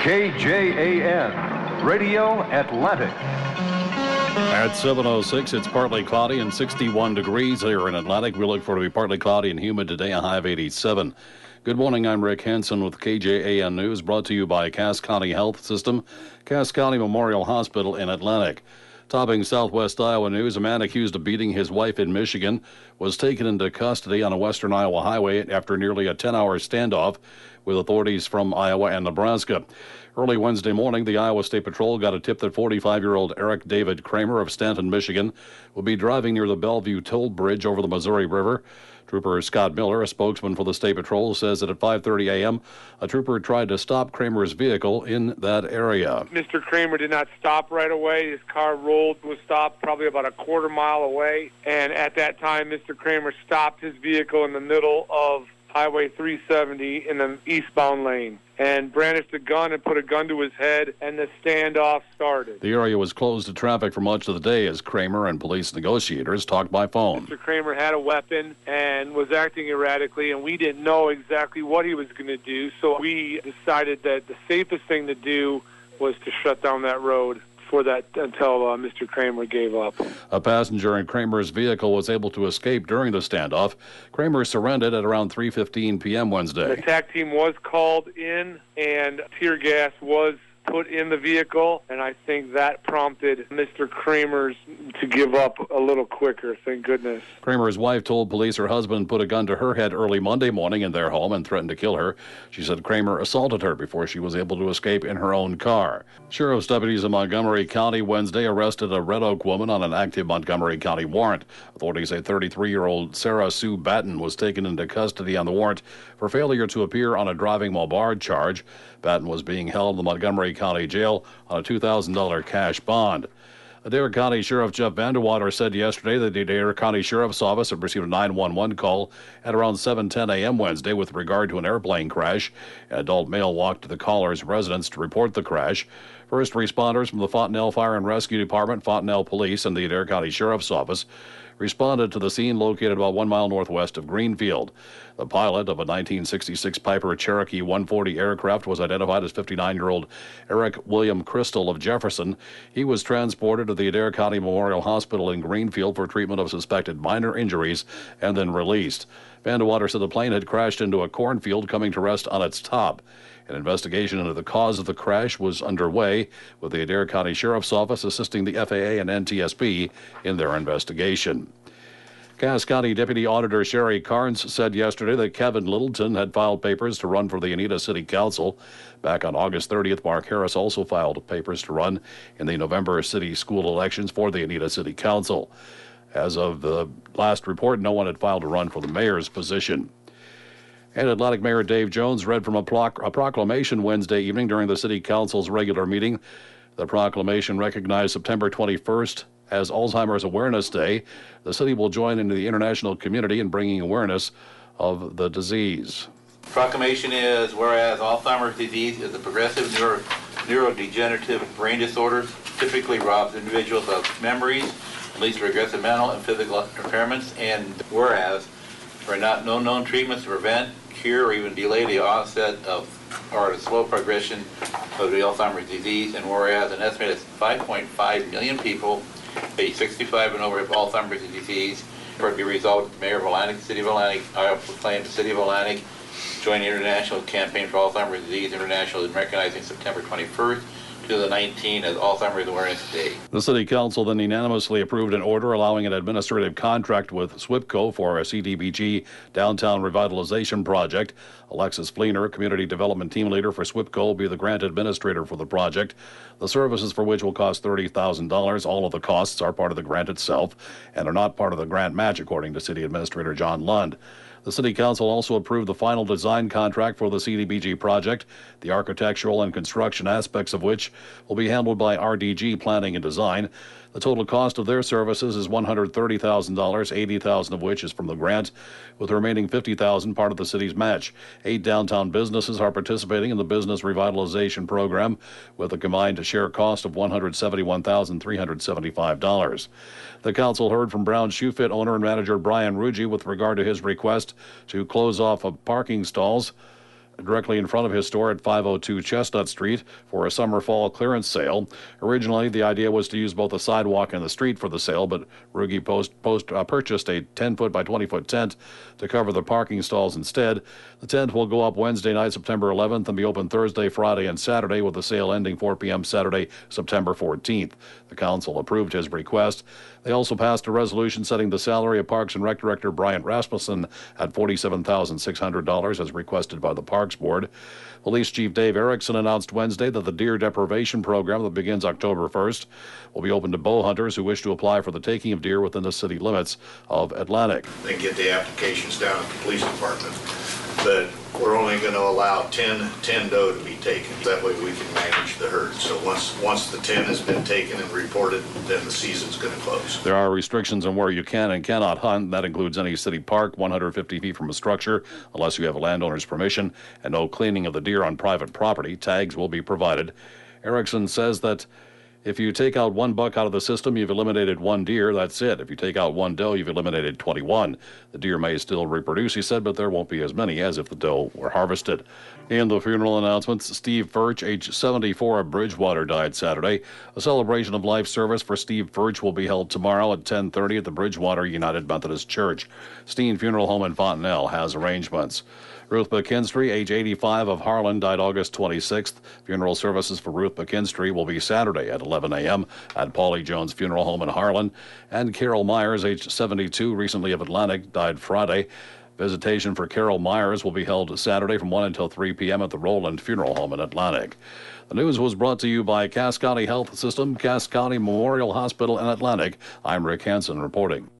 KJAN, Radio Atlantic. At 7:06, it's partly cloudy and 61 degrees here in Atlantic. We look for it to be partly cloudy and humid today, a high of 87. Good morning, I'm Rick Hansen with KJAN News, brought to you by Cass County Health System, Cass County Memorial Hospital in Atlantic. Topping Southwest Iowa news, a man accused of beating his wife in Michigan was taken into custody on a western Iowa highway after nearly a 10-hour standoff with authorities from Iowa and Nebraska. Early Wednesday morning, the Iowa State Patrol got a tip that 45-year-old Eric David Kramer of Stanton, Michigan, would be driving near the Bellevue Toll Bridge over the Missouri River. Trooper Scott Miller, a spokesman for the State Patrol, says that at 5:30 a.m., a trooper tried to stop Kramer's vehicle in that area. Mr. Kramer did not stop right away. His car was stopped probably about a quarter mile away. And at that time, Mr. Kramer stopped his vehicle in the middle of Highway 370 in the eastbound lane and brandished a gun and put a gun to his head, and the standoff started. The area was closed to traffic for much of the day as Kramer and police negotiators talked by phone. Mr. Kramer had a weapon and was acting erratically, and we didn't know exactly what he was going to do, so we decided that the safest thing to do was to shut down that road for that until Mr. Kramer gave up. A passenger in Kramer's vehicle was able to escape during the standoff. Kramer surrendered at around 3:15 p.m. Wednesday. The attack team was called in, and tear gas was put in the vehicle, and I think that prompted Mr. Kramer's to give up a little quicker, thank goodness. Kramer's wife told police her husband put a gun to her head early Monday morning in their home and threatened to kill her. She said Kramer assaulted her before she was able to escape in her own car. Sheriff's deputies in Montgomery County Wednesday arrested a Red Oak woman on an active Montgomery County warrant. Authorities say 33-year-old Sarah Sue Batten was taken into custody on the warrant for failure to appear on a driving while barred charge. Batten was being held in the Montgomery County Jail on a $2,000 cash bond. Adair County Sheriff Jeff Vandewater said yesterday that the Adair County Sheriff's Office had received a 911 call at around 7:10 a.m. Wednesday with regard to an airplane crash. An adult male walked to the caller's residence to report the crash. First responders from the Fontenelle Fire and Rescue Department, Fontenelle Police, and the Adair County Sheriff's Office responded to the scene located about 1 mile northwest of Greenfield. The pilot of a 1966 Piper Cherokee 140 aircraft was identified as 59-year-old Eric William Crystal of Jefferson. He was transported to the Adair County Memorial Hospital in Greenfield for treatment of suspected minor injuries and then released. Vandewater said the plane had crashed into a cornfield, coming to rest on its top. An investigation into the cause of the crash was underway, with the Adair County Sheriff's Office assisting the FAA and NTSB in their investigation. Cass County Deputy Auditor Sherry Carnes said yesterday that Kevin Littleton had filed papers to run for the Oneida City Council. Back on August 30th, Mark Harris also filed papers to run in the November city school elections for the Oneida City Council. As of the last report, no one had filed to run for the mayor's position. And Atlantic Mayor Dave Jones read from a proclamation Wednesday evening during the City Council's regular meeting. The proclamation recognized September 21st as Alzheimer's Awareness Day. The city will join into the international community in bringing awareness of the disease. Proclamation is, whereas Alzheimer's disease is a progressive neurodegenerative brain disorder, typically robs individuals of memories, leads to regressive mental and physical impairments, and whereas there are not no known treatments to prevent, cure, or even delay the onset of or the slow progression of the Alzheimer's disease, and whereas an estimated 5.5 million people age 65 and over have Alzheimer's disease, for it to be resolved, the Mayor of Atlantic, the City of Atlantic, I proclaim the City of Atlantic join the International Campaign for Alzheimer's Disease International in recognizing September 21st, 2019 as Alzheimer's Awareness Day. The City Council then unanimously approved an order allowing an administrative contract with SWPCO for a CDBG downtown revitalization project. Alexis Fleener, Community Development Team Leader for SWPCO, will be the grant administrator for the project, the services for which will cost $30,000. All of the costs are part of the grant itself and are not part of the grant match, according to City Administrator John Lund. The City Council also approved the final design contract for the CDBG project, the architectural and construction aspects of which will be handled by RDG Planning and Design. The total cost of their services is $130,000, $80,000 of which is from the grant, with the remaining $50,000 part of the city's match. 8 downtown businesses are participating in the business revitalization program, with a combined share cost of $171,375. The council heard from Brown Shoe Fit owner and manager Brian Ruggie with regard to his request to close off of parking stalls directly in front of his store at 502 Chestnut Street for a summer-fall clearance sale. Originally, the idea was to use both the sidewalk and the street for the sale, but Ruge purchased a 10-foot by 20-foot tent to cover the parking stalls instead. The tent will go up Wednesday night, September 11th, and be open Thursday, Friday, and Saturday, with the sale ending 4 p.m. Saturday, September 14th. The council approved his request. They also passed a resolution setting the salary of Parks and Rec Director Bryant Rasmussen at $47,600 as requested by the Parks Board. Police Chief Dave Erickson announced Wednesday that the deer deprivation program that begins October 1st will be open to bow hunters who wish to apply for the taking of deer within the city limits of Atlantic. They get the applications down at the police department, but we're only going to allow 10 doe to be taken. That way we can manage the herd. So once the 10 has been taken and reported, then the season's going to close. There are restrictions on where you can and cannot hunt. That includes any city park 150 feet from a structure, unless you have a landowner's permission, and no cleaning of the deer on private property. Tags will be provided. Erickson says that if you take out one buck out of the system, you've eliminated one deer. That's it. If you take out one doe, you've eliminated 21. The deer may still reproduce, he said, but there won't be as many as if the doe were harvested. In the funeral announcements, Steve Furch, age 74 of Bridgewater, died Saturday. A celebration of life service for Steve Furch will be held tomorrow at 10:30 at the Bridgewater United Methodist Church. Steen Funeral Home in Fontenelle has arrangements. Ruth McKinstry, age 85 of Harlan, died August 26th. Funeral services for Ruth McKinstry will be Saturday at 11 a.m. at Paulie Jones Funeral Home in Harlan. And Carol Myers, age 72, recently of Atlantic, died Friday. Visitation for Carol Myers will be held Saturday from 1 until 3 p.m. at the Roland Funeral Home in Atlantic. The news was brought to you by Cass County Health System, Cass County Memorial Hospital in Atlantic. I'm Rick Hansen reporting.